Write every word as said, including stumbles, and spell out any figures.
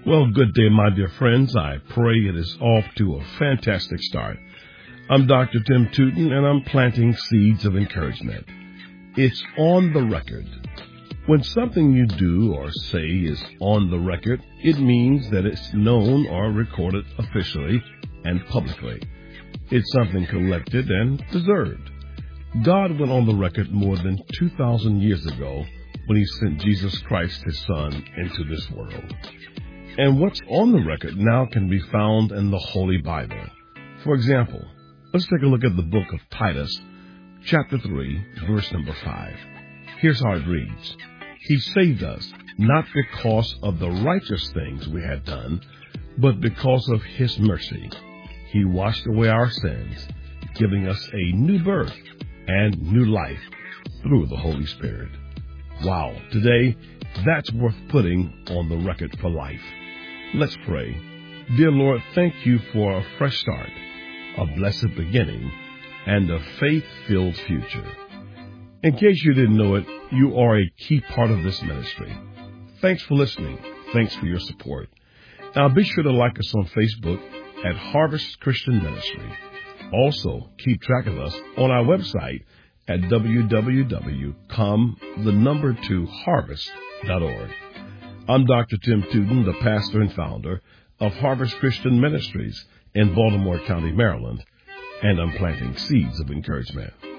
Well, good day, my dear friends. I pray it is off to a fantastic start. I'm Doctor Tim Tootin, and I'm planting seeds of encouragement. It's on the record. When something you do or say is on the record, it means that it's known or recorded officially and publicly. It's something collected and deserved. God went on the record more than two thousand years ago when he sent Jesus Christ, his son, into this world. And what's on the record now can be found in the Holy Bible. For example, let's take a look at the book of Titus, chapter three, verse number five. Here's how it reads. He saved us, not because of the righteous things we had done, but because of his mercy. He washed away our sins, giving us a new birth and new life through the Holy Spirit. Wow, today, that's worth putting on the record for life. Let's pray. Dear Lord, thank you for a fresh start, a blessed beginning, and a faith-filled future. In case you didn't know it, you are a key part of this ministry. Thanks for listening. Thanks for your support. Now be sure to like us on Facebook at Harvest Christian Ministry. Also, keep track of us on our website at w w w dot com the number two harvest dot org. I'm Doctor Tim Tootin, the pastor and founder of Harvest Christian Ministries in Baltimore County, Maryland, and I'm planting seeds of encouragement.